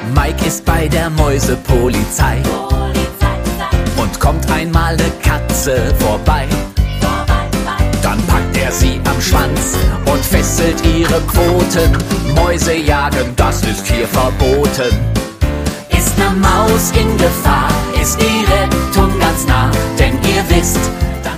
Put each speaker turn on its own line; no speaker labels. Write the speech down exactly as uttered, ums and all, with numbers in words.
Mike ist bei der Mäusepolizei und kommt einmal ne Katze vorbei. Dann packt er sie am Schwanz und fesselt ihre Pfoten. Mäuse jagen, das ist hier verboten. Ist ne Maus in Gefahr, ist die Rettung ganz nah, denn ihr wisst,